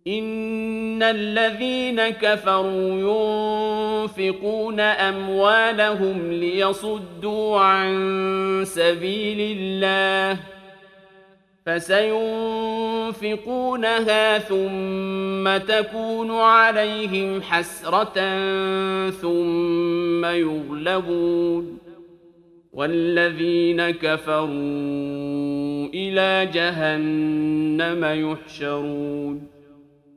إن الذين كفروا ينفقون أموالهم ليصدوا عن سبيل الله فسينفقونها ثم تكون عليهم حسرة ثم يغلبون والذين كفروا إلى جهنم يحشرون